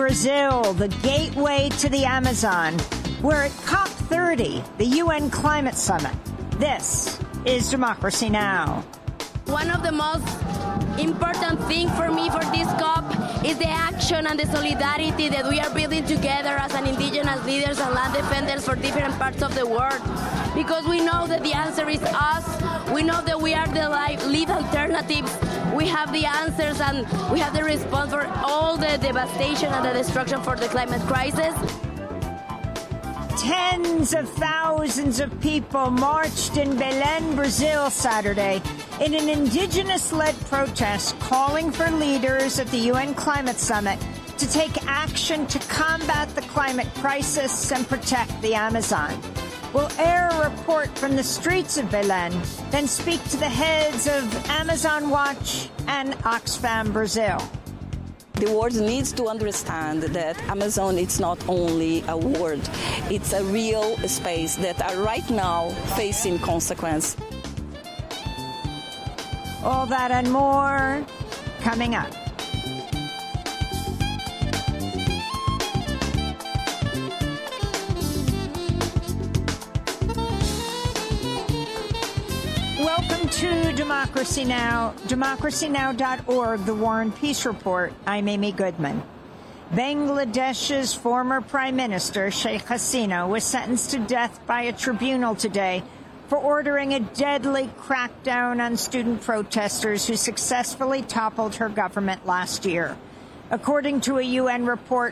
Brazil, the gateway to the Amazon. We're at COP30, the UN Climate Summit. This is Democracy Now! One of the most important things for me for this COP is the action and the solidarity that we are building together as an indigenous leaders and land defenders for different parts of the world. Because we know that the answer is us. We know that we are the lead alternatives. We have the answers and we have the response for all the devastation and the destruction for the climate crisis. Tens of thousands of people marched in Belém, Brazil, Saturday in an indigenous-led protest calling for leaders at the UN Climate Summit to take action to combat the climate crisis and protect the Amazon. We'll air a report from the streets of Belém, then speak to the heads of Amazon Watch and Oxfam Brazil. The world needs to understand that Amazon is not only a word, it's a real space that are right now facing consequence. All that and more coming up. Welcome to Democracy Now!, democracynow.org, the War and Peace Report. I'm Amy Goodman. Bangladesh's former Prime Minister, Sheikh Hasina, was sentenced to death by a tribunal today for ordering a deadly crackdown on student protesters who successfully toppled her government last year. According to a UN report,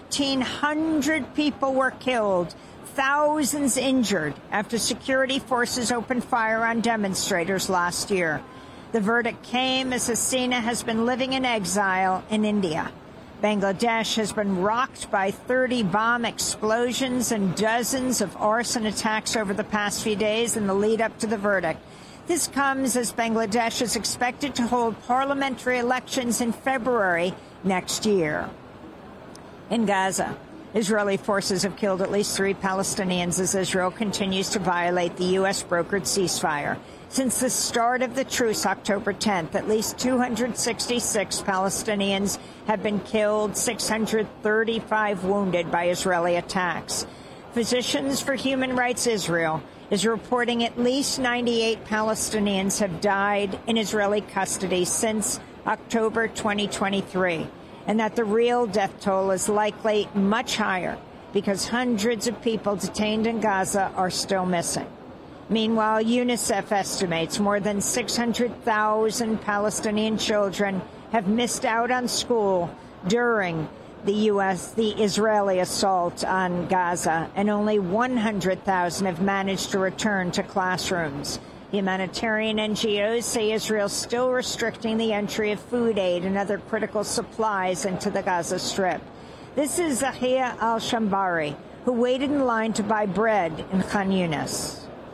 1,400 people were killed, thousands injured after security forces opened fire on demonstrators last year. The verdict came as Hasina has been living in exile in India. Bangladesh has been rocked by 30 bomb explosions and dozens of arson attacks over the past few days in the lead up to the verdict. This comes as Bangladesh is expected to hold parliamentary elections in February next year. In Gaza, Israeli forces have killed at least 3 Palestinians as Israel continues to violate the U.S.-brokered ceasefire. Since the start of the truce, October 10th, at least 266 Palestinians have been killed, 635 wounded by Israeli attacks. Physicians for Human Rights Israel is reporting at least 98 Palestinians have died in Israeli custody since October 2023, and that the real death toll is likely much higher because hundreds of people detained in Gaza are still missing. Meanwhile, UNICEF estimates more than 600,000 Palestinian children have missed out on school during the Israeli assault on Gaza, and only 100,000 have managed to return to classrooms. Humanitarian NGOs say Israel's still restricting the entry of food aid and other critical supplies into the Gaza Strip. This is Zahia al-Shambari, who waited in line to buy bread in Khan Yunis.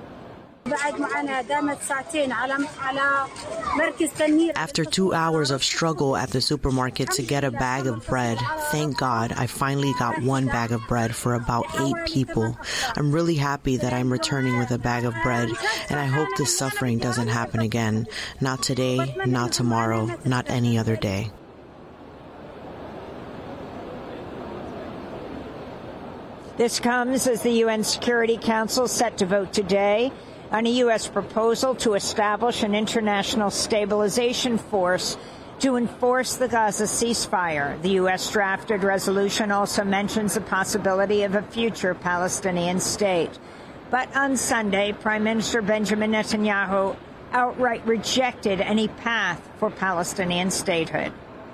After 2 hours of struggle at the supermarket to get a bag of bread, thank God I finally got one bag of bread for about 8 people. I'm really happy that I'm returning with a bag of bread, and I hope this suffering doesn't happen again. Not today, not tomorrow, not any other day. This comes as the UN Security Council is set to vote today on a U.S. proposal to establish an international stabilization force to enforce the Gaza ceasefire. The U.S. drafted resolution also mentions the possibility of a future Palestinian state. But on Sunday, Prime Minister Benjamin Netanyahu outright rejected any path for Palestinian statehood.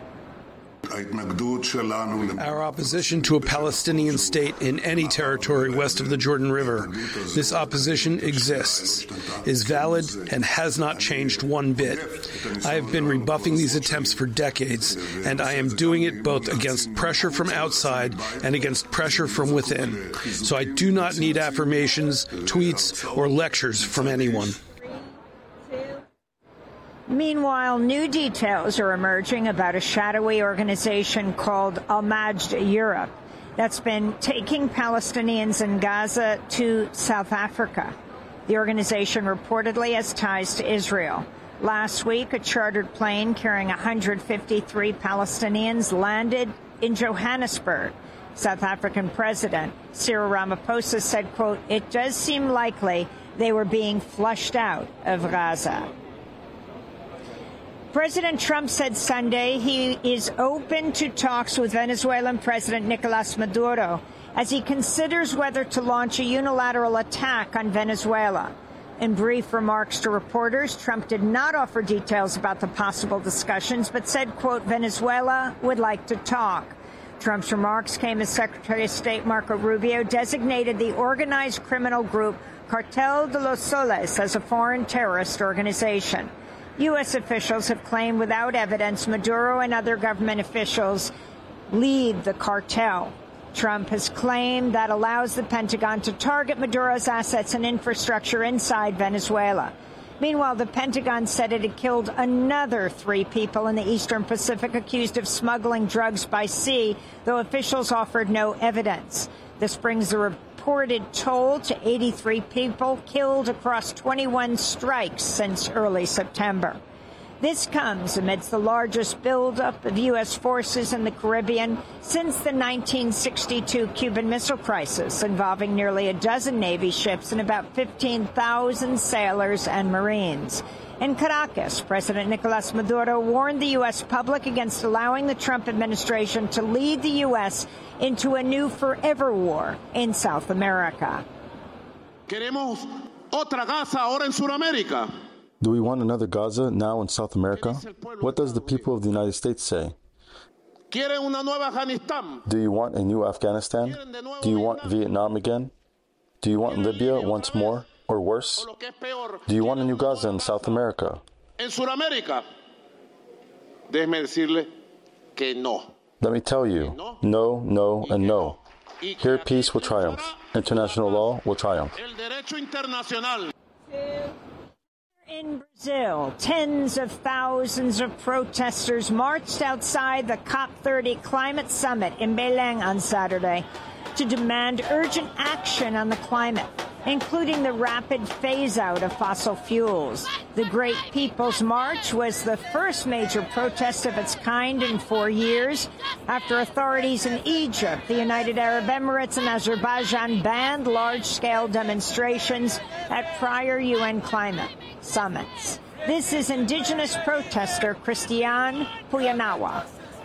Our opposition to a Palestinian state in any territory west of the Jordan River, this opposition exists, is valid, and has not changed one bit. I have been rebuffing these attempts for decades, and I am doing it both against pressure from outside and against pressure from within. So I do not need affirmations, tweets, or lectures from anyone. Meanwhile, new details are emerging about a shadowy organization called Al-Majd Europe that's been taking Palestinians in Gaza to South Africa. The organization reportedly has ties to Israel. Last week, a chartered plane carrying 153 Palestinians landed in Johannesburg. South African President Cyril Ramaphosa said, quote, "It does seem likely they were being flushed out of Gaza." President Trump said Sunday he is open to talks with Venezuelan President Nicolas Maduro as he considers whether to launch a unilateral attack on Venezuela. In brief remarks to reporters, Trump did not offer details about the possible discussions, but said, quote, "Venezuela would like to talk." Trump's remarks came as Secretary of State Marco Rubio designated the organized criminal group Cartel de los Soles as a foreign terrorist organization. U.S. officials have claimed without evidence Maduro and other government officials lead the cartel. Trump has claimed that allows the Pentagon to target Maduro's assets and infrastructure inside Venezuela. Meanwhile, the Pentagon said it had killed another 3 people in the Eastern Pacific accused of smuggling drugs by sea, though officials offered no evidence. This brings the reported toll to 83 people killed across 21 strikes since early September. This comes amidst the largest buildup of U.S. forces in the Caribbean since the 1962 Cuban Missile Crisis, involving nearly a dozen Navy ships and about 15,000 sailors and Marines. In Caracas, President Nicolas Maduro warned the U.S. public against allowing the Trump administration to lead the U.S. into a new forever war in South America. Queremos otra Gaza ahora en Sudamérica. Do we want another Gaza now in South America? What does the people of the United States say? Do you want a new Afghanistan? Do you want Vietnam again? Do you want Libya once more, or worse? Do you want a new Gaza in South America? Let me tell you, no, no, and no. Here peace will triumph. International law will triumph. In Brazil, tens of thousands of protesters marched outside the COP30 climate summit in Belém on Saturday to demand urgent action on the climate, including the rapid phase-out of fossil fuels. The Great People's March was the first major protest of its kind in 4 years, after authorities in Egypt, the United Arab Emirates, and Azerbaijan banned large-scale demonstrations at prior UN climate summits. This is indigenous protester Christiane Puyanawa.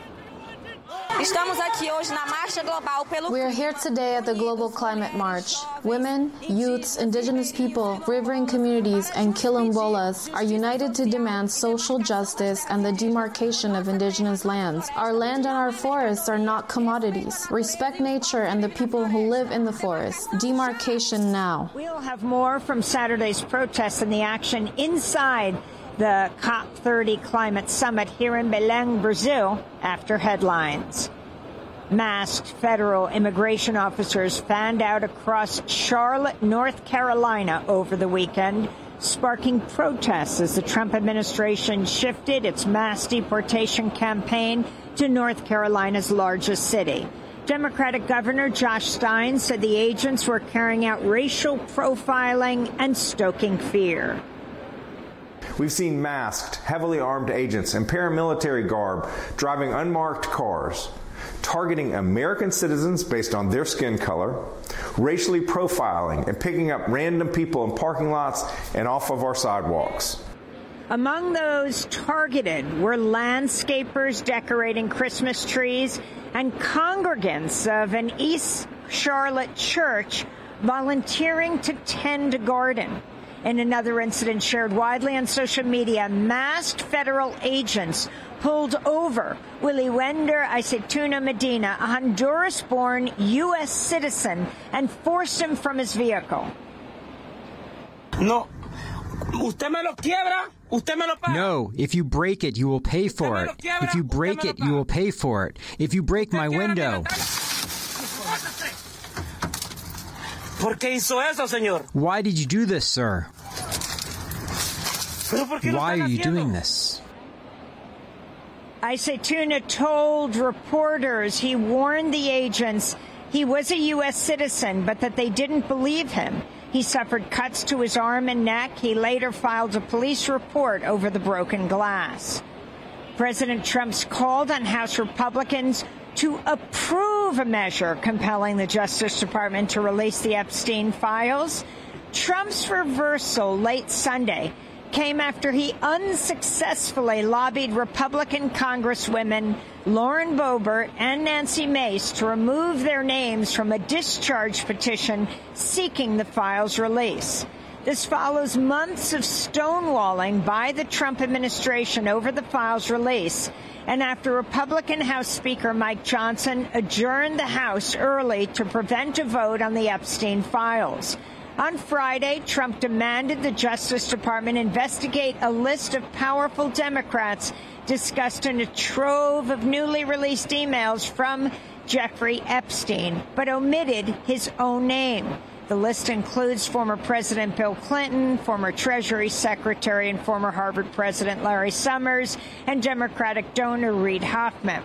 We are here today at the Global Climate March. Women, youths, indigenous people, riverine communities, and quilombolas are united to demand social justice and the demarcation of indigenous lands. Our land and our forests are not commodities. Respect nature and the people who live in the forest. Demarcation now. We'll have more from Saturday's protests and the action inside the COP30 climate summit here in Belém, Brazil, after headlines. Masked federal immigration officers fanned out across Charlotte, North Carolina over the weekend, sparking protests as the Trump administration shifted its mass deportation campaign to North Carolina's largest city. Democratic Governor Josh Stein said the agents were carrying out racial profiling and stoking fear. We've seen masked, heavily armed agents in paramilitary garb driving unmarked cars, targeting American citizens based on their skin color, racially profiling and picking up random people in parking lots and off of our sidewalks. Among those targeted were landscapers decorating Christmas trees and congregants of an East Charlotte church volunteering to tend a garden. In another incident shared widely on social media, masked federal agents pulled over Willy Wender Aceituna Medina, a Honduras-born U.S. citizen, and forced him from his vehicle. No. Usted me lo quiebra, usted me lo paga. No, if you break it, you will pay for it. If you break it, you will pay for it. If you break my window. Why did you do this, sir? Why are you doing this? Aceituna told reporters he warned the agents he was a U.S. citizen, but that they didn't believe him. He suffered cuts to his arm and neck. He later filed a police report over the broken glass. President Trump's called on House Republicans to approve a measure compelling the Justice Department to release the Epstein files. Trump's reversal late Sunday came after he unsuccessfully lobbied Republican Congresswomen Lauren Boebert and Nancy Mace to remove their names from a discharge petition seeking the files' release. This follows months of stonewalling by the Trump administration over the files' release, and after Republican House Speaker Mike Johnson adjourned the House early to prevent a vote on the Epstein files. On Friday, Trump demanded the Justice Department investigate a list of powerful Democrats discussed in a trove of newly released emails from Jeffrey Epstein, but omitted his own name. The list includes former President Bill Clinton, former Treasury Secretary and former Harvard President Larry Summers, and Democratic donor Reid Hoffman.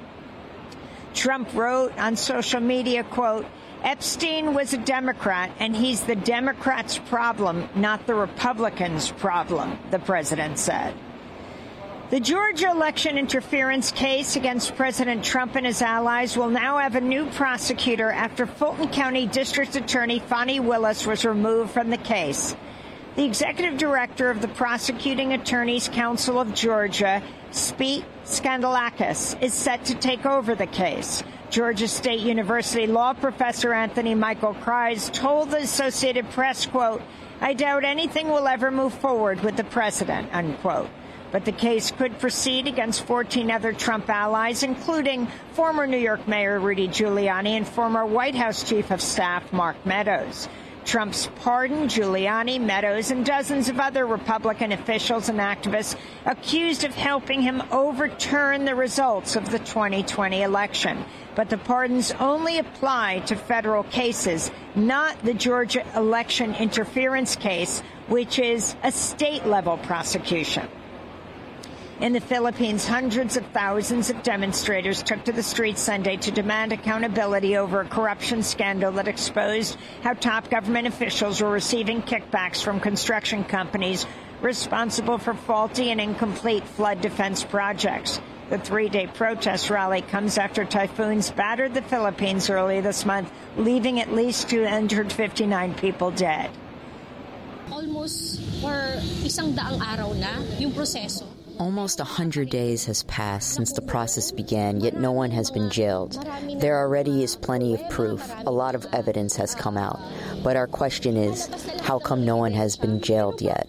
Trump wrote on social media, quote, Epstein was a Democrat, and he's the Democrats' problem, not the Republicans' problem, the president said. The Georgia election interference case against President Trump and his allies will now have a new prosecutor after Fulton County District Attorney Fani Willis was removed from the case. The executive director of the Prosecuting Attorneys Council of Georgia, Pete Skandalakis, is set to take over the case. Georgia State University law professor Anthony Michael Kreis told the Associated Press, quote, I doubt anything will ever move forward with the president, unquote. But the case could proceed against 14 other Trump allies, including former New York Mayor Rudy Giuliani and former White House Chief of Staff Mark Meadows. Trump's pardoned Giuliani, Meadows, and dozens of other Republican officials and activists accused of helping him overturn the results of the 2020 election. But the pardons only apply to federal cases, not the Georgia election interference case, which is a state-level prosecution. In the Philippines, hundreds of thousands of demonstrators took to the streets Sunday to demand accountability over a corruption scandal that exposed how top government officials were receiving kickbacks from construction companies responsible for faulty and incomplete flood defense projects. The three-day protest rally comes after typhoons battered the Philippines early this month, leaving at least 259 people dead. Almost for isang daang araw na yung proseso. Almost 100 days has passed since the process began, yet no one has been jailed. There already is plenty of proof. A lot of evidence has come out. But our question is, how come no one has been jailed yet?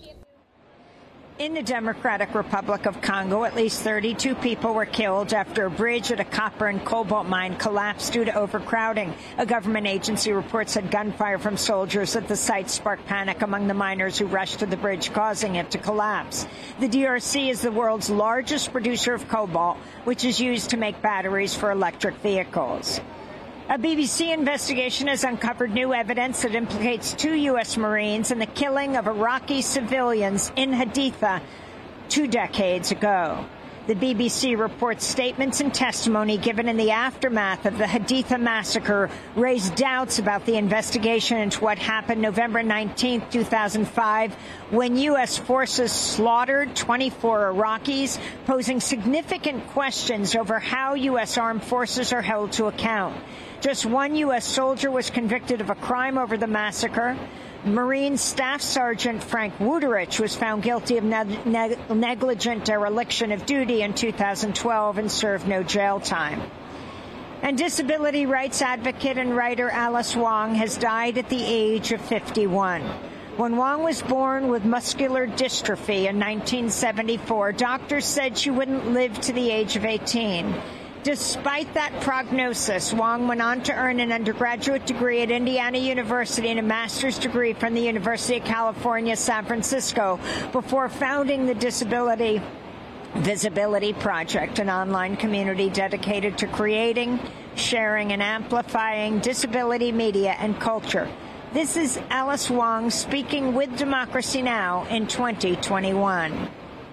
In the Democratic Republic of Congo, at least 32 people were killed after a bridge at a copper and cobalt mine collapsed due to overcrowding. A government agency report said gunfire from soldiers at the site sparked panic among the miners who rushed to the bridge, causing it to collapse. The DRC is the world's largest producer of cobalt, which is used to make batteries for electric vehicles. A BBC investigation has uncovered new evidence that implicates 2 U.S. Marines in the killing of Iraqi civilians in Haditha 2 decades ago. The BBC reports statements and testimony given in the aftermath of the Haditha massacre raised doubts about the investigation into what happened November 19, 2005, when U.S. forces slaughtered 24 Iraqis, posing significant questions over how U.S. armed forces are held to account. Just one U.S. soldier was convicted of a crime over the massacre. Marine Staff Sergeant Frank Wuterich was found guilty of negligent dereliction of duty in 2012 and served no jail time. And disability rights advocate and writer Alice Wong has died at the age of 51. When Wong was born with muscular dystrophy in 1974, doctors said she wouldn't live to the age of 18. Despite that prognosis, Wong went on to earn an undergraduate degree at Indiana University and a master's degree from the University of California, San Francisco, before founding the Disability Visibility Project, an online community dedicated to creating, sharing, and amplifying disability media and culture. This is Alice Wong speaking with Democracy Now! In 2021.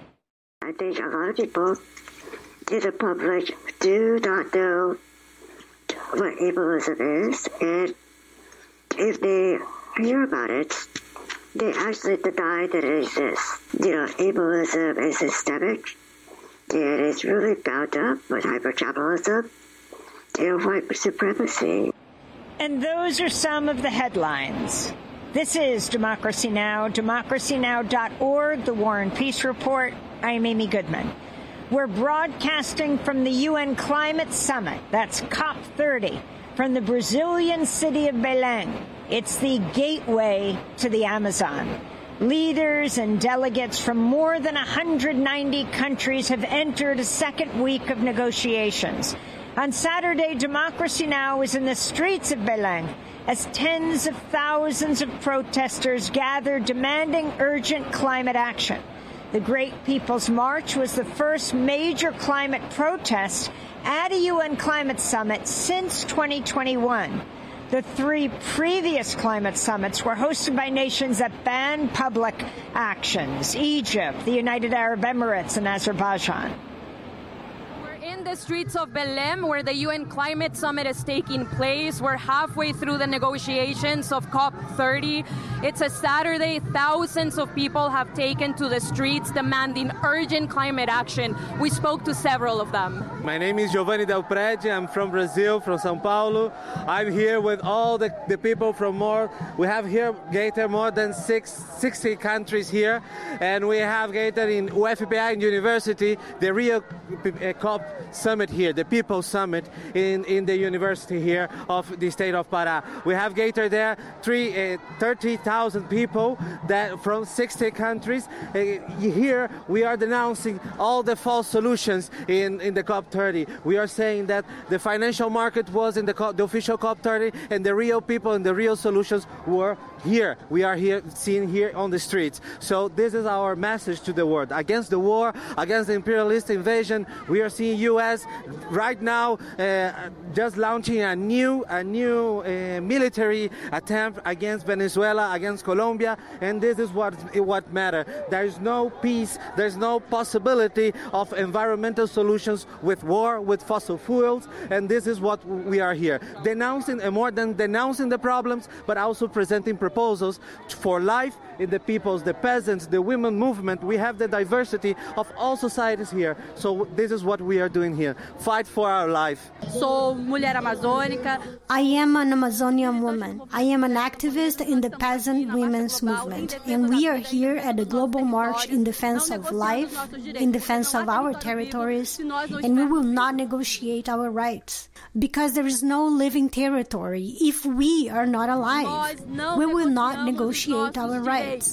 I think a lot of people in the public do not know what ableism is, and if they hear about it, they actually deny that it exists. Ableism is systemic, and it's really bound up with hyperjabelism, white supremacy. And those are some of the headlines. This is Democracy Now!, democracynow.org, The War and Peace Report. I'm Amy Goodman. We're broadcasting from the UN Climate Summit, that's COP30, from the Brazilian city of Belém. It's the gateway to the Amazon. Leaders and delegates from more than 190 countries have entered a second week of negotiations. On Saturday, Democracy Now! Was in the streets of Belém as tens of thousands of protesters gathered demanding urgent climate action. The Great People's March was the first major climate protest at a UN climate summit since 2021. The 3 previous climate summits were hosted by nations that banned public actions: Egypt, the United Arab Emirates, and Azerbaijan. In the streets of Belém, where the UN Climate Summit is taking place. We're halfway through the negotiations of COP30. It's a Saturday. Thousands of people have taken to the streets demanding urgent climate action. We spoke to several of them. My name is Giovanni Del Prete. I'm from Brazil, from São Paulo. I'm here with all the people from we have here gathered more than 60 countries here. And we have gathered in UFPA University, the Rio COP Summit here, the People's Summit in the university here of the state of Pará. We have gathered there 30,000 people that from 60 countries. Here we are denouncing all the false solutions in the COP30. We are saying that the financial market was in the official COP30 and the real people and the real solutions were here. We are here, seen here on the streets. So this is our message to the world. Against the war, against the imperialist invasion, we are seeing U.S. right now just launching a new military attempt against Venezuela, against Colombia, and this is what matters. There is no peace, there is no possibility of environmental solutions with war, with fossil fuels, and this is what we are here. Denouncing, and more than denouncing the problems, but also presenting proposals for life in the peoples, the peasants, the women movement. We have the diversity of all societies here. So this is what we are doing here. Fight for our life. Sou mulher amazônica. I am an Amazonian woman. I am an activist in the peasant women's movement. And we are here at the global march in defense of life, in defense of our territories. And we will not negotiate our rights. Because there is no living territory if we are not alive. We will not negotiate our rights.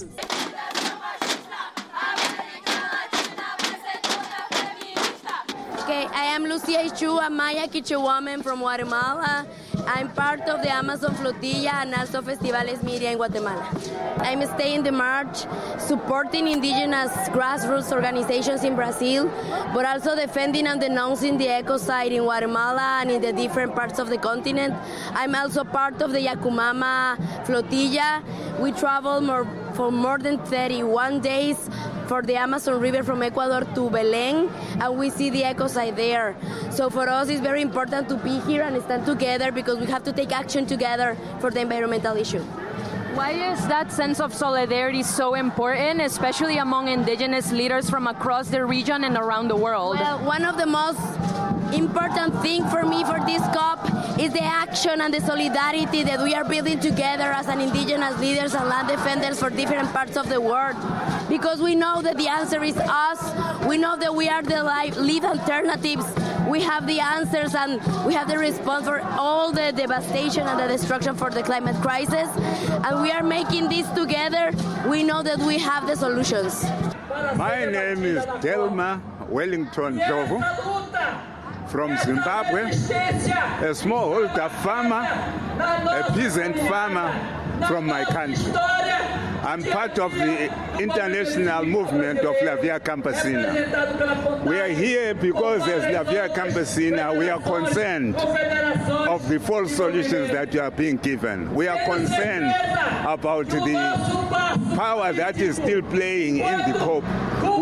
Okay, I am Lucia Chu, a Maya Quichua woman from Guatemala. I'm part of the Amazon Flotilla and also Festivales Media in Guatemala. I'm staying the march, supporting indigenous grassroots organizations in Brazil, but also defending and denouncing the ecocide in Guatemala and in the different parts of the continent. I'm also part of the Yacumama Flotilla. We travel for more than 31 days for the Amazon River from Ecuador to Belém, and we see the ecocide there. So for us, it's very important to be here and stand together because we have to take action together for the environmental issue. Why is that sense of solidarity so important, especially among indigenous leaders from across the region and around the world? Well, one of the most important things for me for this COP is the action and the solidarity that we are building together as an indigenous leaders and land defenders for different parts of the world. Because we know that the answer is us. We know that we are the lead alternatives. We have the answers and we have the response for all the devastation and the destruction for the climate crisis. And we are making this together. We know that we have the solutions. My name is Delma Wellington Jovo from Zimbabwe, a smallholder farmer, a peasant farmer from my country. I'm part of the international movement of La Via Campesina. We are here because as La Via Campesina, we are concerned of the false solutions that are being given. We are concerned about the power that is still playing in the COP.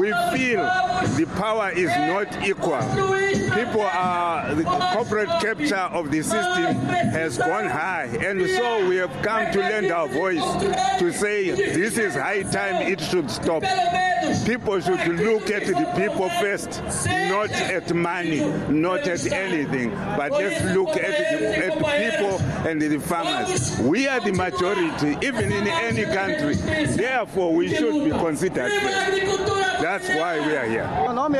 we feel the power is not equal. The corporate capture of the system has gone high, and so we have come to lend our voice to say this is high time it should stop. People should look at the people first, not at money, not at anything, but let's look at the people and the farmers. We are the majority, even in any country. Therefore, we should be considered first. That's why we are here.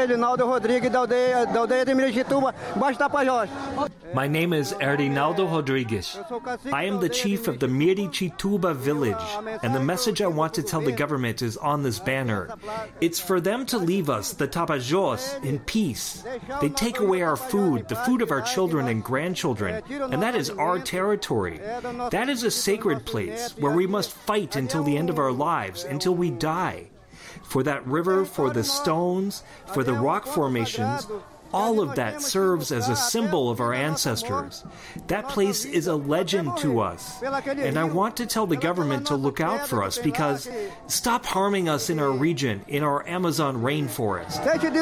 My name is Erdinaldo Rodrigues. I am the chief of the Miritiituba village, and the message I want to tell the government is on this banner. It's for them to leave us, the Tapajós, in peace. They take away our food, the food of our children and grandchildren, and that is our territory. That is a sacred place where we must fight until the end of our lives, until we die. For that river, for the stones, for the rock formations, all of that serves as a symbol of our ancestors. That place is a legend to us. And I want to tell the government to look out for us because stop harming us in our region, in our Amazon rainforest.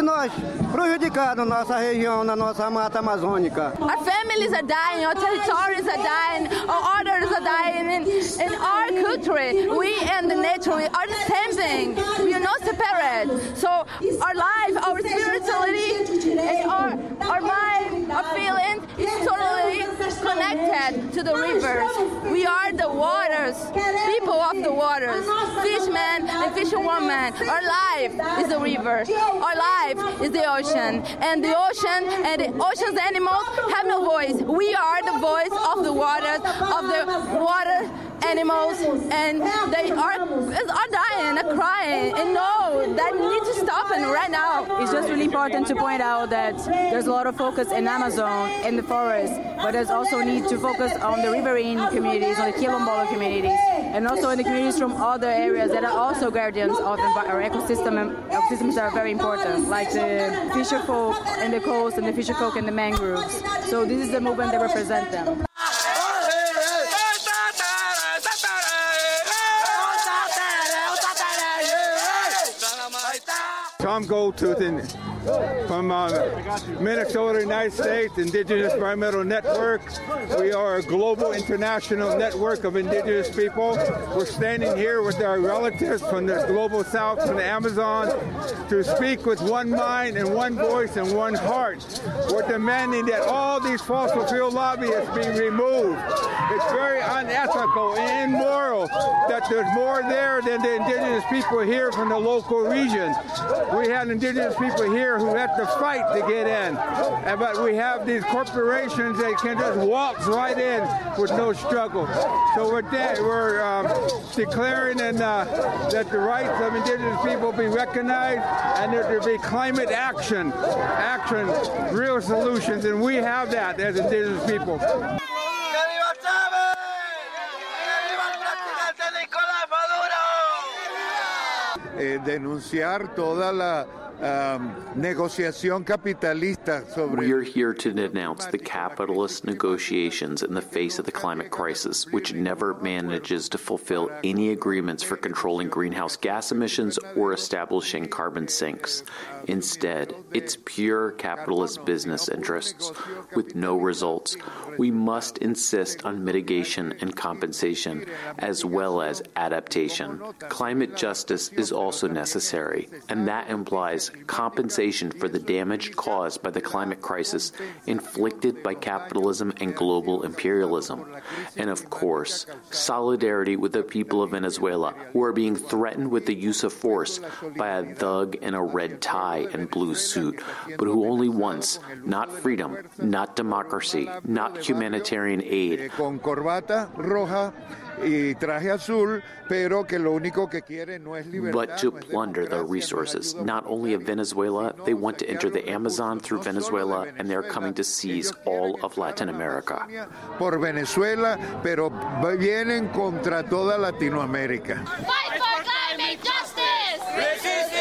Our families are dying, our territories are dying, our orders are dying. In our culture, we and the nature are the same thing. We are not separate. So our life, our spirituality, and our mind, our feelings is totally connected to the rivers. We are the waters, people of the waters, fishermen and fisherwomen. Our life is the river. Our life is the ocean. And the ocean and the ocean's animals have no voice. We are the voice of the waters, of the water animals, and they are dying, are crying, and no, that needs to stop right now. It's just really important to point out that there's a lot of focus in Amazon, in the forest, but there's also need to focus on the riverine communities, on the Quilombola communities, and also in the communities from other areas that are also guardians of our ecosystem, and ecosystems that are very important, like the fisher folk in the coast and the fisher folk in the mangroves. So this is the movement that represents them. Tom Goldtooth from Minnesota, United States, Indigenous Environmental Network. We are a global international network of indigenous people. We're standing here with our relatives from the global south, from the Amazon, to speak with one mind and one voice and one heart. We're demanding that all these fossil fuel lobbyists be removed. It's very unethical and immoral that there's more there than the indigenous people here from the local region. We had indigenous people here who had to fight to get in, but we have these corporations that can just walk right in with no struggle. So we're declaring that the rights of indigenous people be recognized and that there be climate action, real solutions, and we have that as indigenous people. Denunciar toda la negociación capitalista sobre. We are here to denounce the capitalist negotiations in the face of the climate crisis, which never manages to fulfill any agreements for controlling greenhouse gas emissions or establishing carbon sinks. Instead, it's pure capitalist business interests with no results. We must insist on mitigation and compensation, as well as adaptation. Climate justice is also necessary, and that implies compensation for the damage caused by the climate crisis inflicted by capitalism and global imperialism. And of course, solidarity with the people of Venezuela who are being threatened with the use of force by a thug in a red tie and blue suit, but who only wants not freedom, not democracy, not humanitarian aid. Con corbata roja y traje azul, pero que lo único que quiere no es libertad. But to plunder the resources, not only of Venezuela, they want to enter the Amazon through Venezuela, and they're coming to seize all of Latin America. Por Venezuela, pero vienen contra toda Latinoamérica. Fight for climate justice! Resist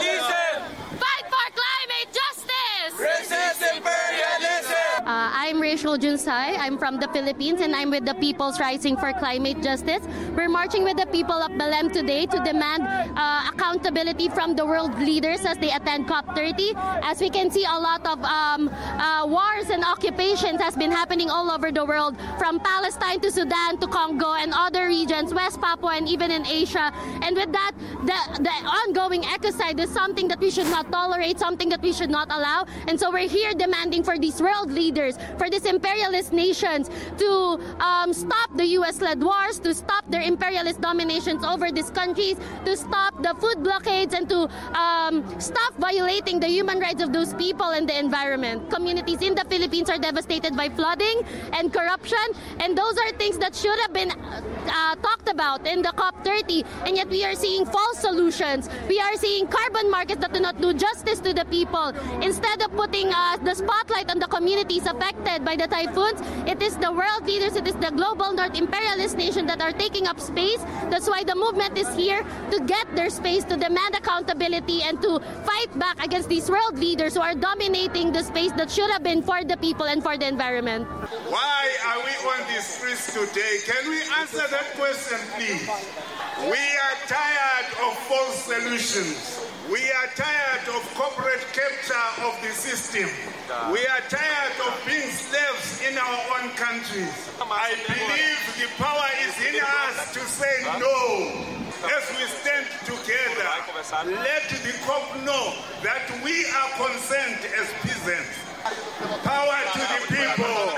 imperialism! Fight for climate justice! Resist imperialism! I'm Rachel Junsay. I'm from the Philippines, and I'm with the People's Rising for Climate Justice. We're marching with the people of Belém today to demand accountability from the world leaders as they attend COP30. As we can see, a lot of wars and occupations has been happening all over the world, from Palestine to Sudan to Congo and other regions, West Papua and even in Asia. And with that, the ongoing ecocide is something that we should not tolerate, something that we should not allow. And so we're here demanding for these world leaders, for these imperialist nations to stop the US-led wars, to stop their imperialist dominations over these countries, to stop the food blockades, and to stop violating the human rights of those people and the environment. Communities in the Philippines are devastated by flooding and corruption, and those are things that should have been talked about in the COP30, and yet we are seeing false solutions. We are seeing carbon markets that do not do justice to the people. Instead of putting the spotlight on the communities affected by the typhoons, it is the world leaders, it is the global North imperialist nation that are taking up space. That's why the movement is here, to get their space, to demand accountability, and to fight back against these world leaders who are dominating the space that should have been for the people and for the environment. Why are we on the streets today? Can we answer that question, please? We are tired of false solutions. We are tired of corporate capture of the system. We are tired of being slaves in our own countries. I believe the power is in us to say no. As we stand together, let the COP know that we are concerned as peasants. Power to the people.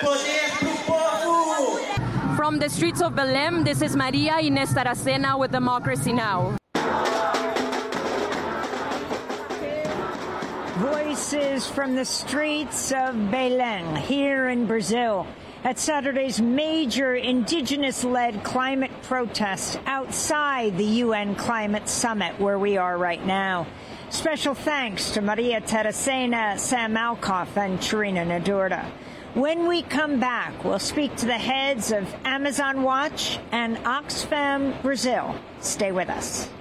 From the streets of Belém, this is Maria Inés Taracena with Democracy Now! Voices from the streets of Belém here in Brazil at Saturday's major indigenous-led climate protest outside the UN Climate Summit where we are right now. Special thanks to Maria Taracena, Sam Alcoff, and Chirina Nadurda. When we come back, we'll speak to the heads of Amazon Watch and Oxfam Brazil. Stay with us.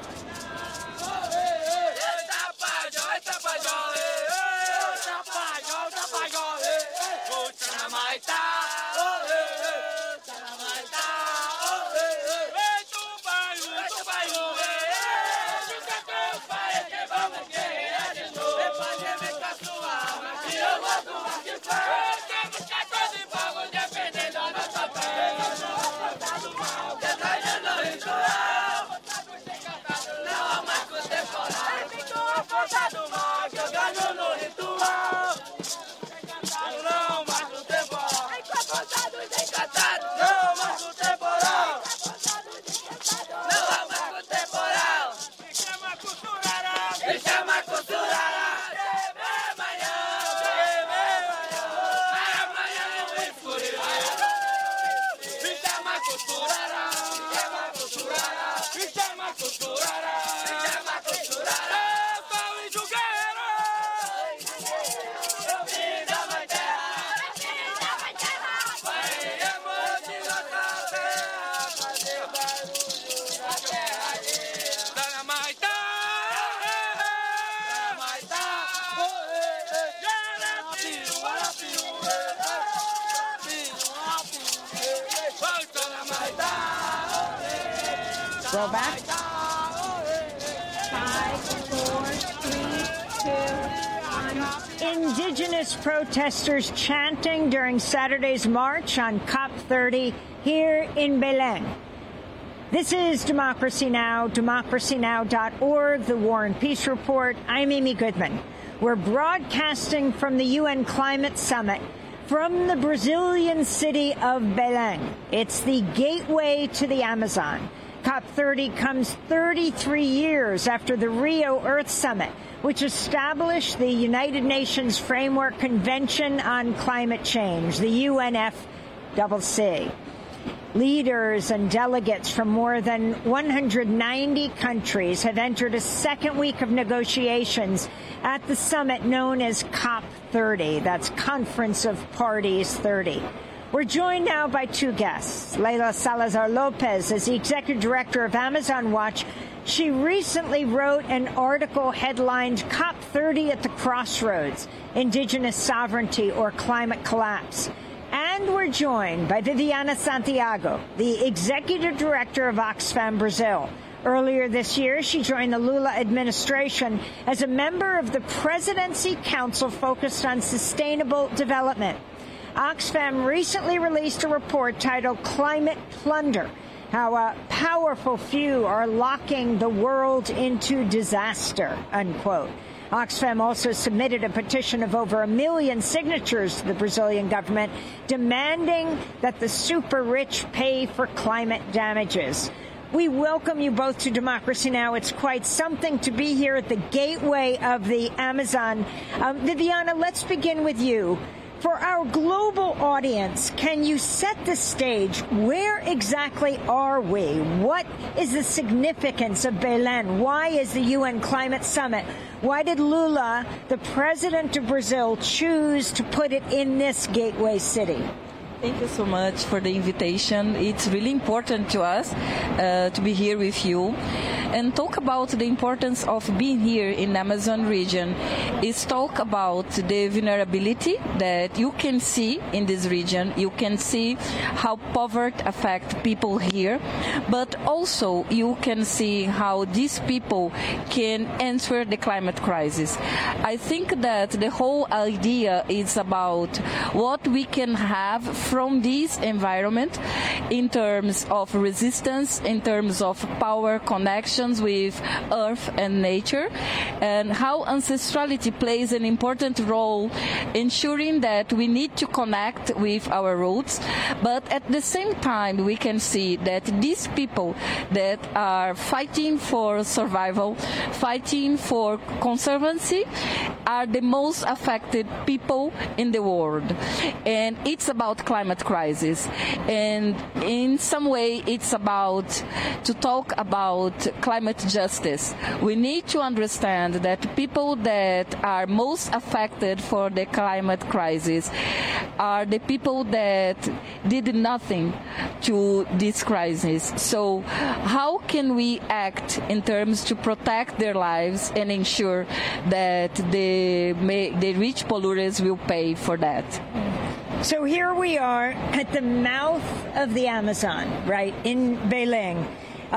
Roll back. 5, 4, 3, 2, 1. Indigenous protesters chanting during Saturday's march on COP30 here in Belém. This is Democracy Now!, democracynow.org, the War and Peace Report. I'm Amy Goodman. We're broadcasting from the UN Climate Summit from the Brazilian city of Belém. It's the gateway to the Amazon. COP30 comes 33 years after the Rio Earth Summit, which established the United Nations Framework Convention on Climate Change, the UNFCCC. Leaders and delegates from more than 190 countries have entered a second week of negotiations at the summit known as COP30. That's Conference of Parties 30. We're joined now by two guests. Leila Salazar Lopez is the Executive Director of Amazon Watch, She recently wrote an article headlined COP30 at the Crossroads, Indigenous Sovereignty or Climate Collapse. And we're joined by Viviana Santiago, the Executive Director of Oxfam Brazil. Earlier this year, she joined the Lula administration as a member of the Presidency Council focused on sustainable development. Oxfam recently released a report titled Climate Plunder, how a powerful few are locking the world into disaster, unquote. Oxfam also submitted a petition of over 1 million signatures to the Brazilian government demanding that the super rich pay for climate damages. We welcome you both to Democracy Now! It's quite something to be here at the gateway of the Amazon. Viviana, let's begin with you. For our global audience, can you set the stage? Where exactly are we? What is the significance of Belém? Why is the UN Climate Summit? Why did Lula, the president of Brazil, choose to put it in this gateway city? Thank you so much for the invitation. It's really important to us to be here with you and talk about the importance of being here in the Amazon region. Is talk about the vulnerability that you can see in this region. You can see how poverty affects people here, but also you can see how these people can answer the climate crisis. I think that the whole idea is about what we can have from this environment in terms of resistance, in terms of power connections with earth and nature, and how ancestrality plays an important role ensuring that we need to connect with our roots, but at the same time we can see that these people that are fighting for survival, fighting for conservancy, are the most affected people in the world. And it's about climate crisis. And in some way, it's about to talk about climate justice. We need to understand that people that are most affected for the climate crisis are the people that did nothing to this crisis. So how can we act in terms to protect their lives and ensure that the rich polluters will pay for that? So here we are at the mouth of the Amazon, right, in Belém.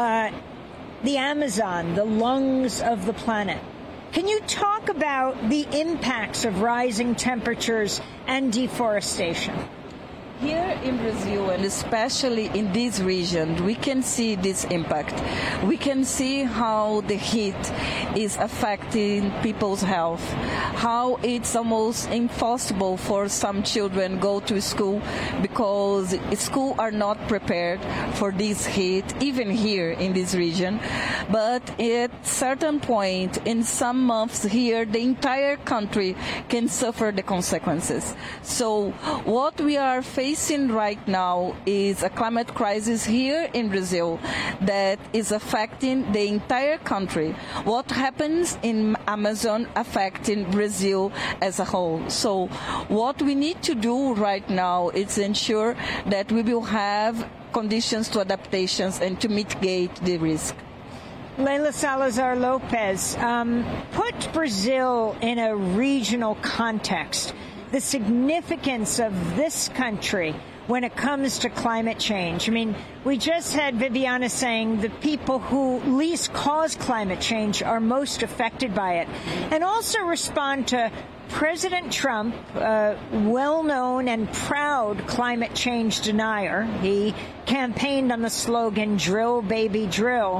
The Amazon, the lungs of the planet. Can you talk about the impacts of rising temperatures and deforestation? Here in Brazil, and especially in this region, we can see this impact. We can see how the heat is affecting people's health, how it's almost impossible for some children go to school because schools are not prepared for this heat, even here in this region. But at a certain point, in some months here, the entire country can suffer the consequences. So what we are facing right now is a climate crisis here in Brazil that is affecting the entire country. What happens in Amazon affecting Brazil as a whole. So what we need to do right now is ensure that we will have conditions to adaptations and to mitigate the risk. Leila Salazar Lopez, put Brazil in a regional context. The significance of this country when it comes to climate change. I mean, we just had Viviana saying the people who least cause climate change are most affected by it. And also respond to President Trump, well-known and proud climate change denier. He campaigned on the slogan, "Drill, baby, drill."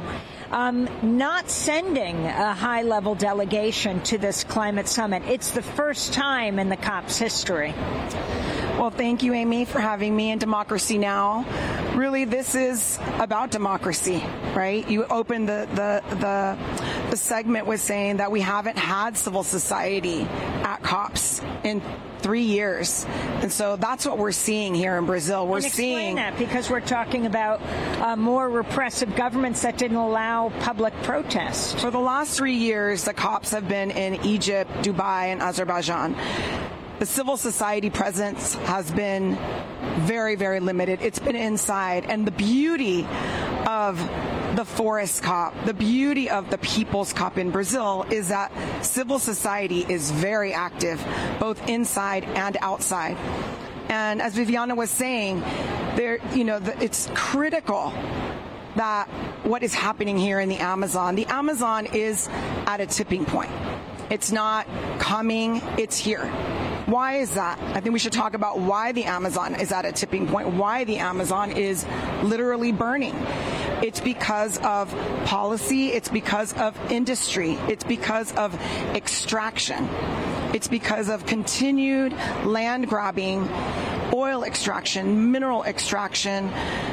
Not sending a high-level delegation to this climate summit. It's the first time in the COP's history. Well, thank you, Amy, for having me in Democracy Now! Really, this is about democracy, right? You opened the segment with saying that we haven't had civil society at COPs in 3 years. And so that's what we're seeing here in Brazil. We're seeing that because we're talking about more repressive governments that didn't allow public protest. For the last 3 years, the COPs have been in Egypt, Dubai, and Azerbaijan. The civil society presence has been very, very limited. It's been inside. And the beauty of the Forest COP, the beauty of the People's COP in Brazil is that civil society is very active, both inside and outside. And as Viviana was saying, it's critical that what is happening here in the Amazon is at a tipping point. It's not coming, it's here. Why is that? I think we should talk about why the Amazon is at a tipping point, why the Amazon is literally burning. It's because of policy, it's because of industry, it's because of extraction. It's because of continued land grabbing, oil extraction, mineral extraction,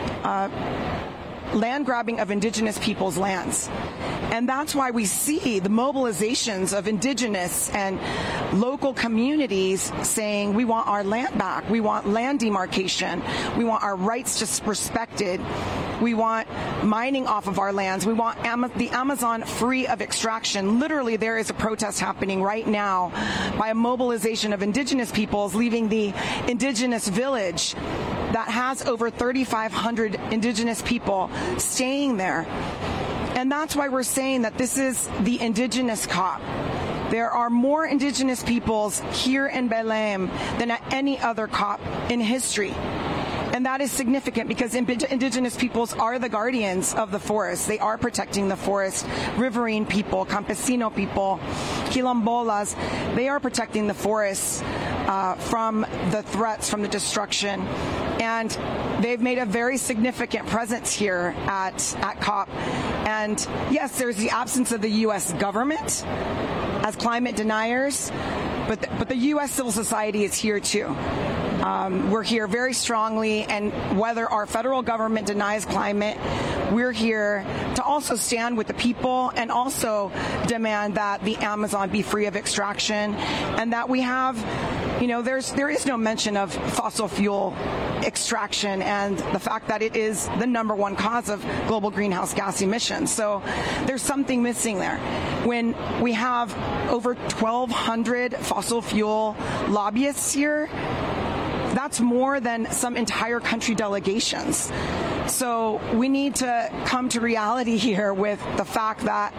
land grabbing of indigenous people's lands. And that's why we see the mobilizations of indigenous and local communities saying we want our land back, we want land demarcation, we want our rights just respected, we want mining off of our lands, we want the Amazon free of extraction. Literally, there is a protest happening right now by a mobilization of indigenous peoples leaving the indigenous village that has over 3,500 indigenous people staying there. And that's why we're saying that this is the indigenous COP. There are more indigenous peoples here in Belém than at any other COP in history. And that is significant because indigenous peoples are the guardians of the forest. They are protecting the forest. Riverine people, campesino people, quilombolas, they are protecting the forests from the threats, from the destruction. And they've made a very significant presence here at COP. And yes, there's the absence of the U.S. government as climate deniers, but the U.S. civil society is here too. We're here very strongly, and whether our federal government denies climate, we're here to also stand with the people and also demand that the Amazon be free of extraction, and that we have, there is no mention of fossil fuel extraction and the fact that it is the number one cause of global greenhouse gas emissions. So there's something missing there. When we have over 1,200 fossil fuel lobbyists here, that's more than some entire country delegations. So we need to come to reality here with the fact that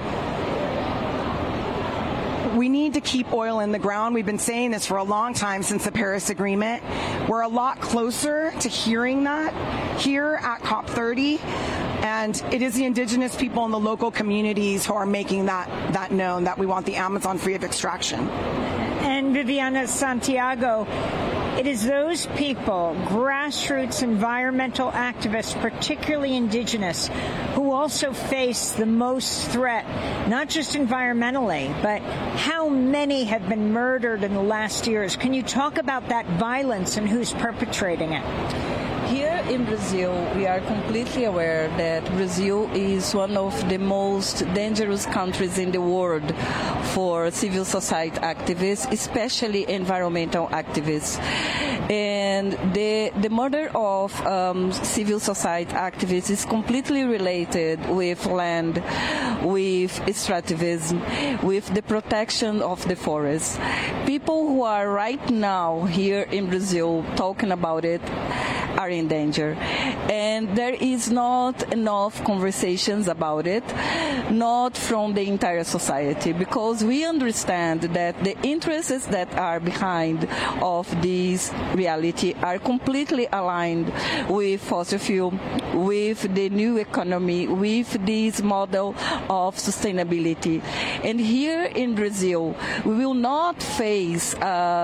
we need to keep oil in the ground. We've been saying this for a long time since the Paris Agreement. We're a lot closer to hearing that here at COP30. And it is the indigenous people in the local communities who are making that known, that we want the Amazon free of extraction. And Viviana Santiago, it is those people, grassroots environmental activists, particularly indigenous, who also face the most threat, not just environmentally, but how many have been murdered in the last years. Can you talk about that violence and who's perpetrating it? Here in Brazil, we are completely aware that Brazil is one of the most dangerous countries in the world for civil society activists, especially environmental activists. And the murder of civil society activists is completely related with land, with extractivism, with the protection of the forest. People who are right now here in Brazil talking about it are in danger. And there is not enough conversations about it, not from the entire society, because we understand that the interests that are behind of this reality are completely aligned with fossil fuel, with the new economy, with this model of sustainability. And here in Brazil, we will not face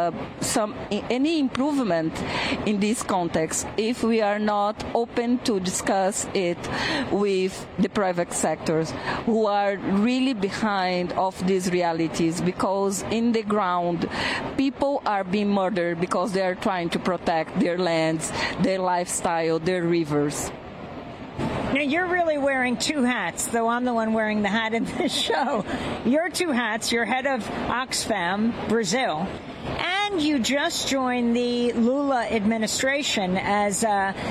any improvement in this context if we are not open to discuss it with the private sectors who are really behind of these realities, because in the ground people are being murdered because they are trying to protect their lands, their lifestyle, their rivers. Now, you're really wearing two hats, though I'm the one wearing the hat in this show. Your two hats, you're head of Oxfam Brazil, and And you just joined the Lula administration as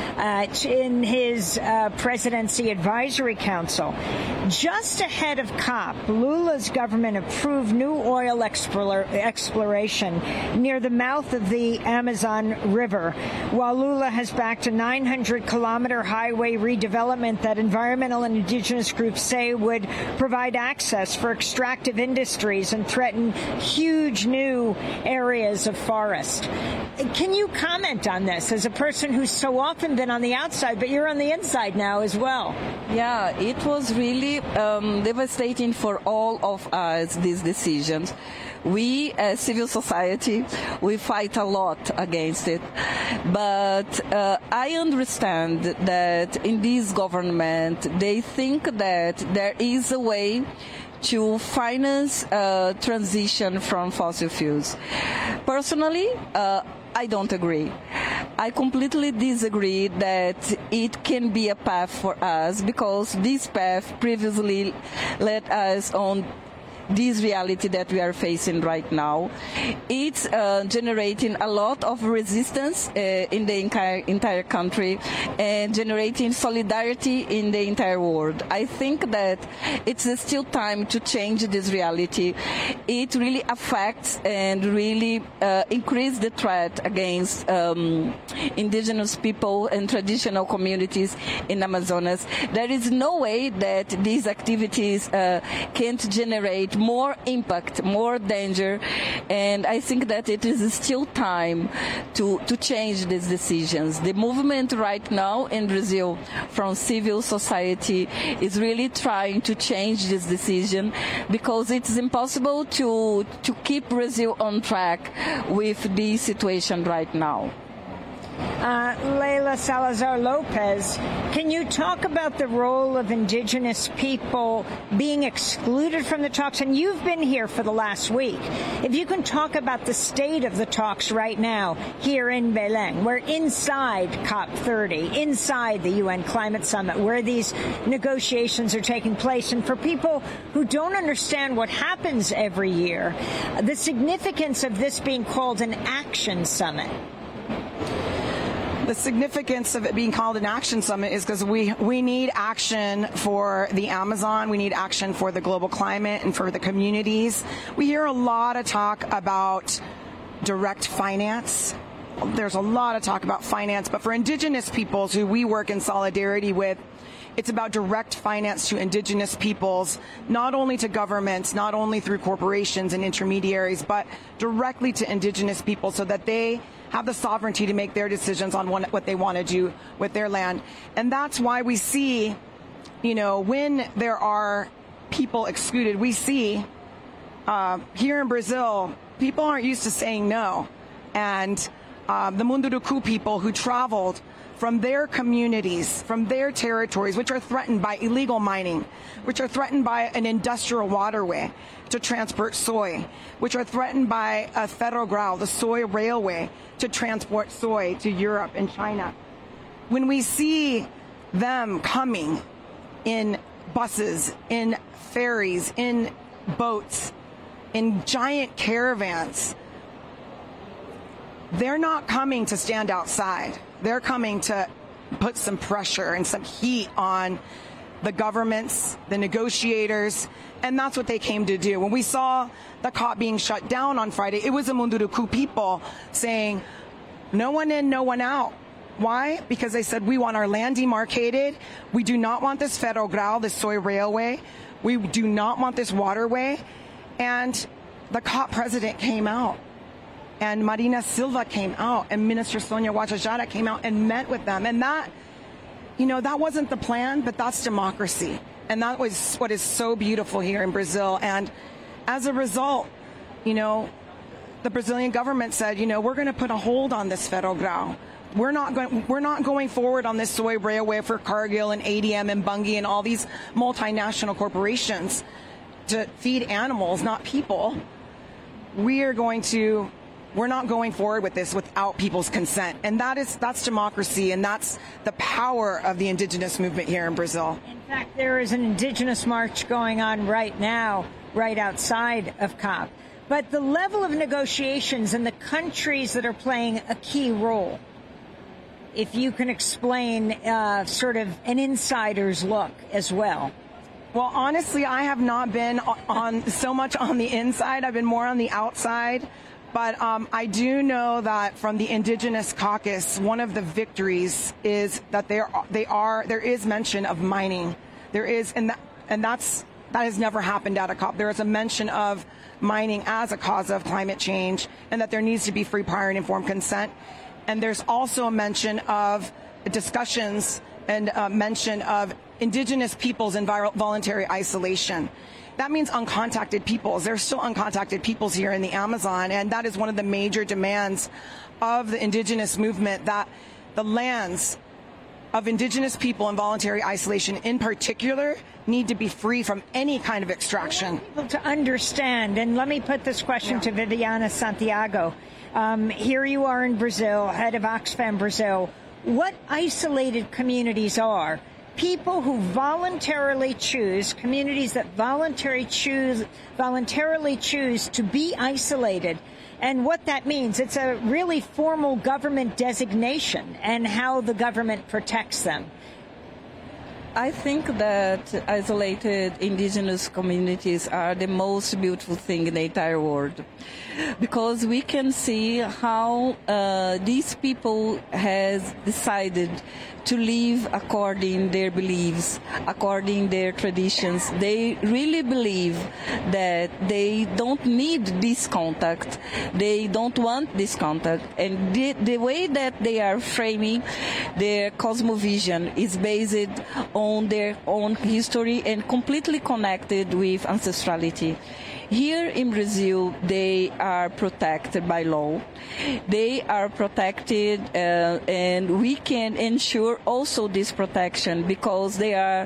in his presidency advisory council. Just ahead of COP, Lula's government approved new oil exploration near the mouth of the Amazon River, while Lula has backed a 900-kilometer highway redevelopment that environmental and indigenous groups say would provide access for extractive industries and threaten huge new areas of forest. Can you comment on this as a person who's so often been on the outside, but you're on the inside now as well? Yeah, it was really devastating for all of us, these decisions. We, as civil society, we fight a lot against it. But I understand that in this government, they think that there is a way to finance transition from fossil fuels. Personally, I don't agree. I completely disagree that it can be a path for us, because this path previously led us on this reality that we are facing right now. It's generating a lot of resistance in the entire country and generating solidarity in the entire world. I think that it's still time to change this reality. It really affects and really increase the threat against indigenous people and traditional communities in Amazonas. There is no way that these activities can't generate more impact, more danger, and I think that it is still time to change these decisions. The movement right now in Brazil from civil society is really trying to change this decision, because it's impossible to keep Brazil on track with this situation right now. Leila Salazar Lopez, can you talk about the role of indigenous people being excluded from the talks? And you've been here for the last week. If you can talk about the state of the talks right now here in Belém. We're inside COP30, inside the UN Climate Summit, where these negotiations are taking place. And for people who don't understand what happens every year, the significance of this being called an action summit. The significance of it being called an action summit is because we need action for the Amazon. We need action for the global climate and for the communities. We hear a lot of talk about direct finance. There's a lot of talk about finance, but for indigenous peoples who we work in solidarity with, it's about direct finance to indigenous peoples, not only to governments, not only through corporations and intermediaries, but directly to indigenous people so that they have the sovereignty to make their decisions on what they want to do with their land. And that's why we see, when there are people excluded, we see here in Brazil, people aren't used to saying no. And the Munduruku people who traveled from their communities, from their territories, which are threatened by illegal mining, which are threatened by an industrial waterway to transport soy, which are threatened by a Ferrogrão, the soy railway, to transport soy to Europe and China. When we see them coming in buses, in ferries, in boats, in giant caravans, they're not coming to stand outside. They're coming to put some pressure and some heat on the governments, the negotiators, and that's what they came to do. When we saw the COP being shut down on Friday, it was the Munduruku people saying, no one in, no one out. Why? Because they said, we want our land demarcated. We do not want this Ferrogrão, this soy railway. We do not want this waterway. And the COP president came out. And Marina Silva came out, and Minister Sonia Guajajara came out and met with them. And that, that wasn't the plan, but that's democracy. And that was what is so beautiful here in Brazil. And as a result, the Brazilian government said, we're going to put a hold on this Ferrogrão. We're not going forward on this soy railway for Cargill and ADM and Bunge and all these multinational corporations to feed animals, not people. We're not going forward with this without people's consent. And that's democracy, and that's the power of the indigenous movement here in Brazil. In fact, there is an indigenous march going on right now, right outside of COP. but the level of negotiations and the countries that are playing a key role, if you can explain sort of an insider's look as well. Well, honestly, I have not been on so much on the inside. I've been more on the outside. But I do know that from the Indigenous Caucus, one of the victories is that there is mention of mining. There is, that has never happened at a COP. There is a mention of mining as a cause of climate change, and that there needs to be free, prior, and informed consent. And there's also a mention of discussions and mention of Indigenous peoples in voluntary isolation. That means uncontacted peoples. There's still uncontacted peoples here in the Amazon, and that is one of the major demands of the Indigenous movement, that the lands of Indigenous people in voluntary isolation in particular need to be free from any kind of extraction. People to understand, and let me put this question to Viviana Santiago. Here you are in Brazil, head of Oxfam Brazil. What isolated communities are? People who voluntarily choose, communities that voluntarily choose to be isolated. And what that means, it's a really formal government designation and how the government protects them. I think that isolated indigenous communities are the most beautiful thing in the entire world, because we can see how these people has decided to live according their beliefs, according their traditions. They really believe that they don't need this contact. They don't want this contact. And the way that they are framing their cosmovision is based on their own history and completely connected with ancestrality. Here in Brazil, they are protected by law. They are protected, and we can ensure also this protection because they are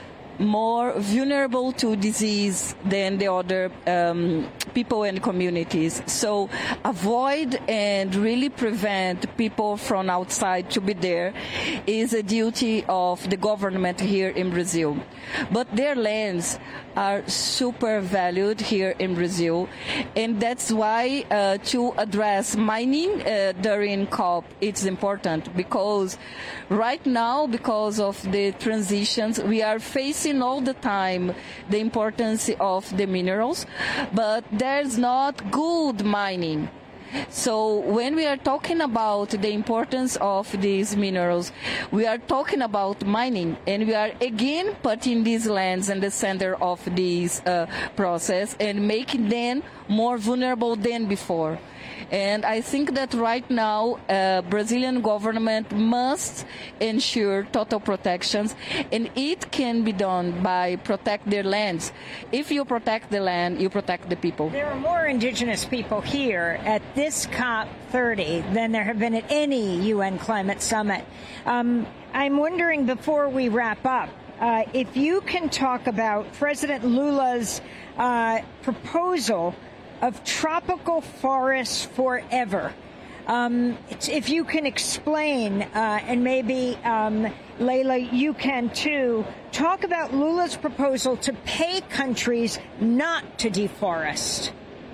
more vulnerable to disease than the other people and communities. So avoid and really prevent people from outside to be there is a duty of the government here in Brazil. But their lands are super valued here in Brazil, and that's why to address mining during COP, it's important, because right now, because of the transitions, we are facing all the time the importance of the minerals, but there's not good mining. So when we are talking about the importance of these minerals, we are talking about mining, and we are again putting these lands in the center of this process and making them more vulnerable than before. And I think that right now, Brazilian government must ensure total protections, and it can be done by protect their lands. If you protect the land, you protect the people. There are more indigenous people here at this COP30 than there have been at any UN climate summit. I'm wondering, before we wrap up, if you can talk about President Lula's proposal of tropical forests forever. If you can explain, and maybe Leila, you can too, talk about Lula's proposal to pay countries not to deforest.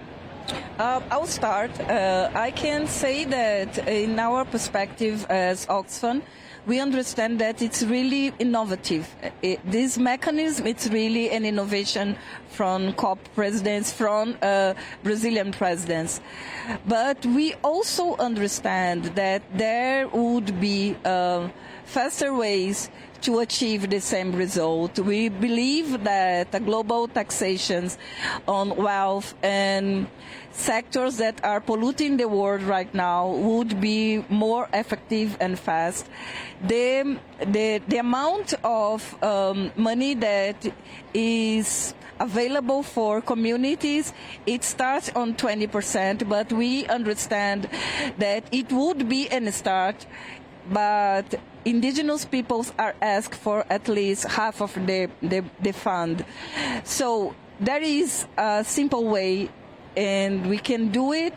I'll start. I can say that in our perspective as Oxfam, we understand that it's really innovative. This mechanism, it's really an innovation from COP presidents, from Brazilian presidents. But we also understand that there would be faster ways to achieve the same result. We believe that a global taxation on wealth and sectors that are polluting the world right now would be more effective and fast. The amount of money that is available for communities, it starts on 20%, but we understand that it would be a start, but indigenous peoples are asked for at least half of the fund. So there is a simple way, and we can do it,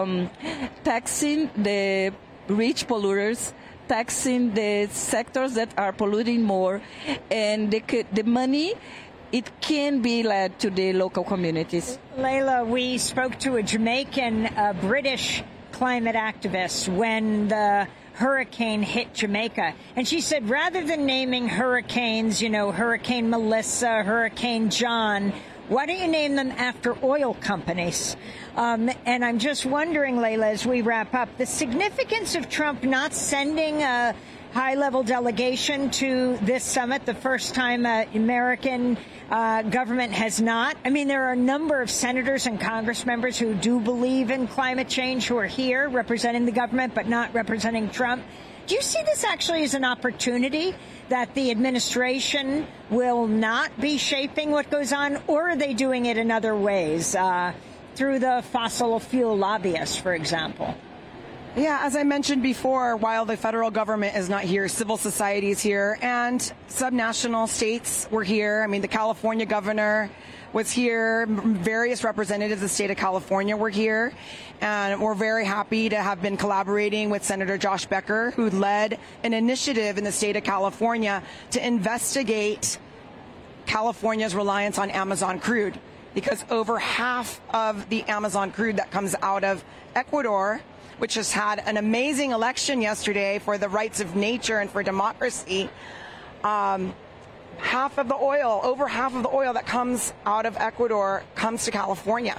taxing the rich polluters, taxing the sectors that are polluting more, and the money it can be led to the local communities. Layla, we spoke to a Jamaican, British climate activist when the hurricane hit Jamaica. And she said, rather than naming hurricanes, Hurricane Melissa, Hurricane John, why don't you name them after oil companies? And I'm just wondering, Layla, as we wrap up, the significance of Trump not sending a high-level delegation to this summit, the first time American government has not. I mean, there are a number of senators and Congress members who do believe in climate change who are here representing the government but not representing Trump. Do you see this actually as an opportunity that the administration will not be shaping what goes on, or are they doing it in other ways, through the fossil fuel lobbyists, for example? Yeah, as I mentioned before, while the federal government is not here, civil society is here, and subnational states were here. I mean, the California governor was here. Various representatives of the state of California were here. And we're very happy to have been collaborating with Senator Josh Becker, who led an initiative in the state of California to investigate California's reliance on Amazon crude, because over half of the Amazon crude that comes out of Ecuador, which has had an amazing election yesterday for the rights of nature and for democracy, over half of the oil that comes out of Ecuador comes to California.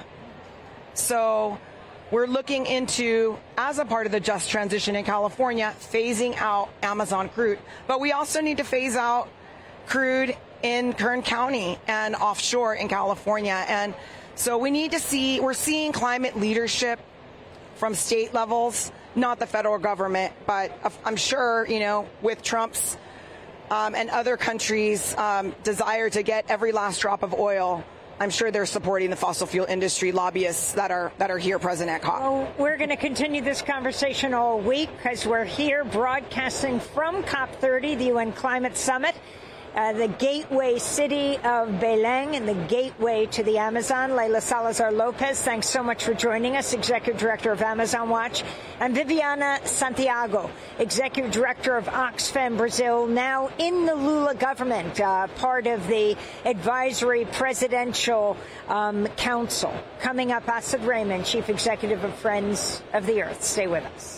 So we're looking into, as a part of the just transition in California, phasing out Amazon crude. But we also need to phase out crude in Kern County and offshore in California. And so we need to see, we're seeing climate leadership from state levels, not the federal government, but I'm sure, with Trump's and other countries' desire to get every last drop of oil, I'm sure they're supporting the fossil fuel industry lobbyists that are here present at COP. Well, we're going to continue this conversation all week because we're here broadcasting from COP30, the UN Climate Summit. The gateway city of Belém and the gateway to the Amazon. Layla Salazar-Lopez, thanks so much for joining us, Executive Director of Amazon Watch. And Viviana Santiago, Executive Director of Oxfam Brazil, now in the Lula government, part of the advisory presidential council. Coming up, Asad Rehman, Chief Executive of Friends of the Earth. Stay with us.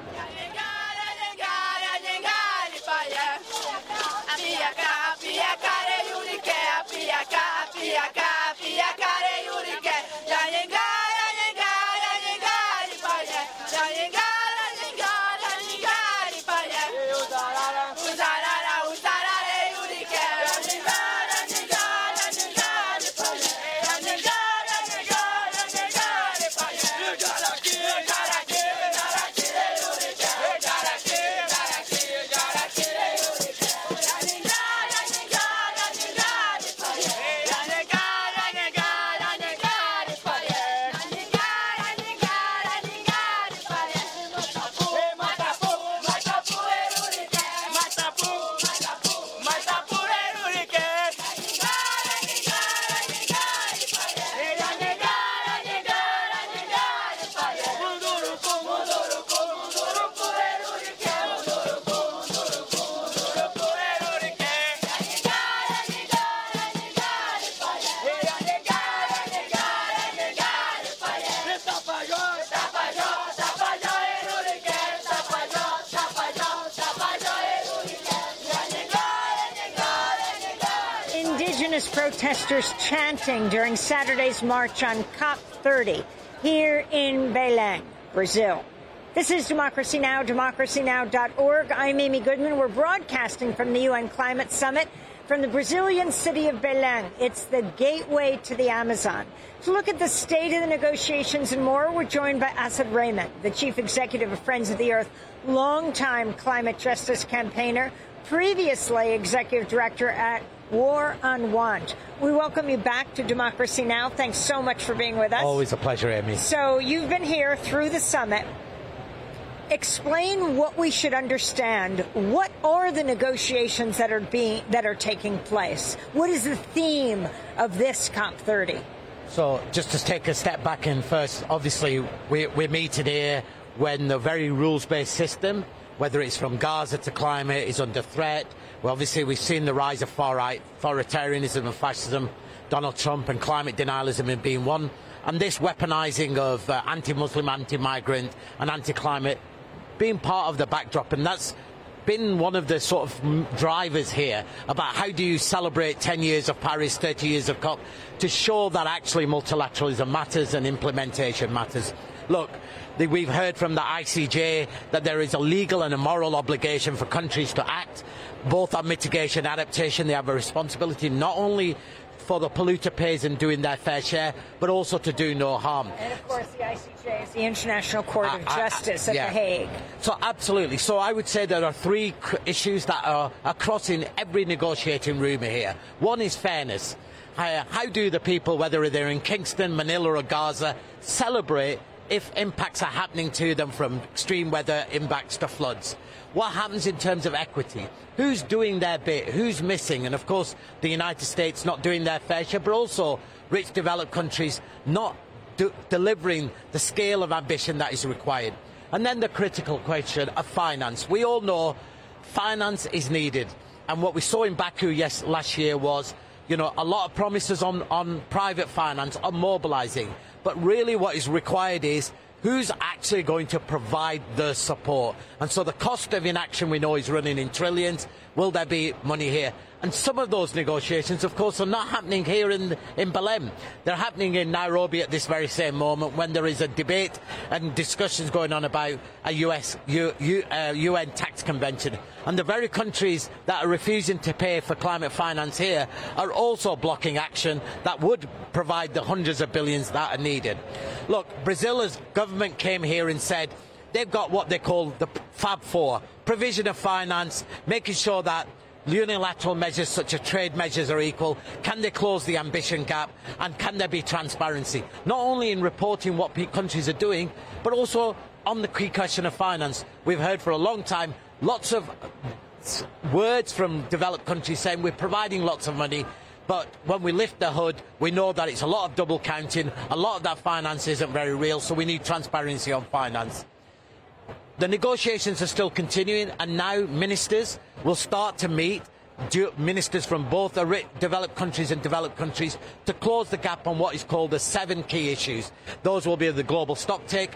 Protesters chanting during Saturday's march on COP30 here in Belém, Brazil. This is Democracy Now!, democracynow.org. I'm Amy Goodman. We're broadcasting from the UN Climate Summit from the Brazilian city of Belém. It's the gateway to the Amazon. To look at the state of the negotiations and more, we're joined by Asad Rehman, the Chief Executive of Friends of the Earth, longtime climate justice campaigner, previously Executive Director at War on Want. We welcome you back to Democracy Now! Thanks so much for being with us. Always a pleasure, Amy. So you've been here through the summit. Explain what we should understand. What are the negotiations that are taking place? What is the theme of this COP30? So just to take a step back and first, obviously, we're meeting here when the very rules-based system, whether it's from Gaza to climate, is under threat. Well, obviously, we've seen the rise of far-right authoritarianism and fascism, Donald Trump and climate denialism being one, and this weaponizing of anti-Muslim, anti-migrant and anti-climate being part of the backdrop. And that's been one of the sort of drivers here about how do you celebrate 10 years of Paris, 30 years of COP, to show that actually multilateralism matters and implementation matters. Look, we've heard from the ICJ that there is a legal and a moral obligation for countries to act, both on mitigation and adaptation. They have a responsibility not only for the polluter pays and doing their fair share, but also to do no harm. And of course, the ICJ is the International Court of Justice at The Hague. So absolutely. So I would say there are three issues that are crossing every negotiating room here. One is fairness. How do the people, whether they're in Kingston, Manila or Gaza, celebrate if impacts are happening to them from extreme weather impacts to floods? What happens in terms of equity? Who's doing their bit? Who's missing? And of course, the United States not doing their fair share, but also rich developed countries not delivering the scale of ambition that is required. And then the critical question of finance. We all know finance is needed. And what we saw in Baku last year was, a lot of promises on private finance, on mobilizing. But really what is required is who's actually going to provide the support. And so the cost of inaction we know is running in trillions. Will there be money here? And some of those negotiations, of course, are not happening here in Belém. They're happening in Nairobi at this very same moment when there is a debate and discussions going on about a UN tax convention. And the very countries that are refusing to pay for climate finance here are also blocking action that would provide the hundreds of billions that are needed. Look, Brazil's government came here and said they've got what they call the Fab Four, provision of finance, making sure that unilateral measures such as trade measures are equal. Can they close the ambition gap? And can there be transparency? Not only in reporting what countries are doing, but also on the key question of finance. We've heard for a long time lots of words from developed countries saying we're providing lots of money, but when we lift the hood, we know that it's a lot of double counting, a lot of that finance isn't very real, so we need transparency on finance. The negotiations are still continuing, and now ministers will start to meet, ministers from both developed countries and developed countries, to close the gap on what is called the 7 key issues. Those will be the global stocktake.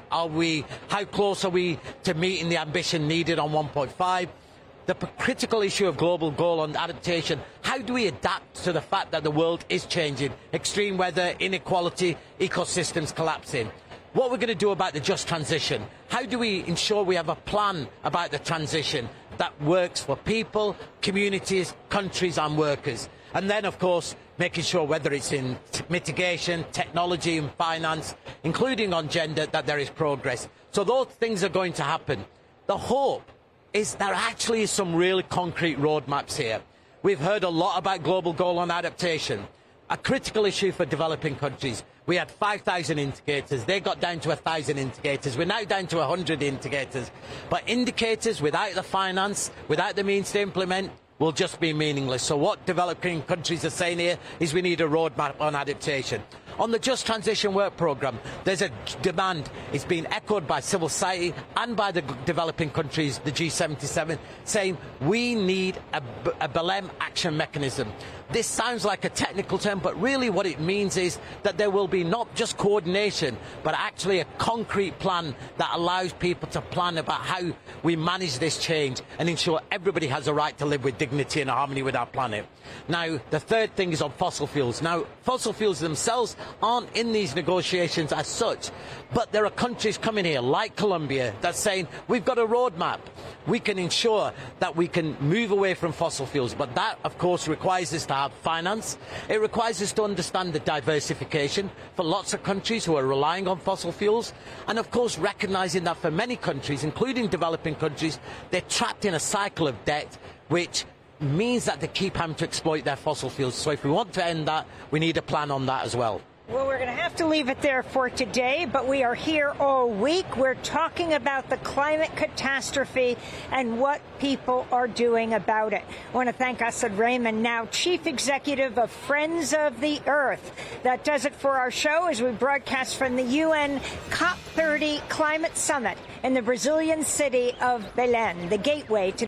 How close are we to meeting the ambition needed on 1.5? The critical issue of global goal on adaptation. How do we adapt to the fact that the world is changing? Extreme weather, inequality, ecosystems collapsing. What we're going to do about the just transition. How do we ensure we have a plan about the transition that works for people, communities, countries and workers? And then, of course, making sure whether it's in mitigation, technology and finance, including on gender, that there is progress. So those things are going to happen. The hope is there actually is some really concrete roadmaps here. We've heard a lot about global goal on adaptation, a critical issue for developing countries. We had 5,000 indicators. They got down to 1,000 indicators. We're now down to 100 indicators. But indicators without the finance, without the means to implement, will just be meaningless. So what developing countries are saying here is we need a roadmap on adaptation. On the Just Transition Work Programme, there's a demand. It's been echoed by civil society and by the developing countries, the G77, saying we need a Belém action mechanism. This sounds like a technical term, but really what it means is that there will be not just coordination, but actually a concrete plan that allows people to plan about how we manage this change and ensure everybody has a right to live with dignity and harmony with our planet. Now, the third thing is on fossil fuels. Now, fossil fuels themselves aren't in these negotiations as such, but there are countries coming here, like Colombia, that's saying we've got a roadmap. We can ensure that we can move away from fossil fuels, but that, of course, requires us to have finance. It requires us to understand the diversification for lots of countries who are relying on fossil fuels, and, of course, recognising that for many countries, including developing countries, they're trapped in a cycle of debt, which means that they keep having to exploit their fossil fuels. So if we want to end that, we need a plan on that as well. Well, we're going to have to leave it there for today, but we are here all week. We're talking about the climate catastrophe and what people are doing about it. I want to thank Asad Rehman, now Chief Executive of Friends of the Earth. That does it for our show as we broadcast from the UN COP30 Climate Summit in the Brazilian city of Belém, the gateway to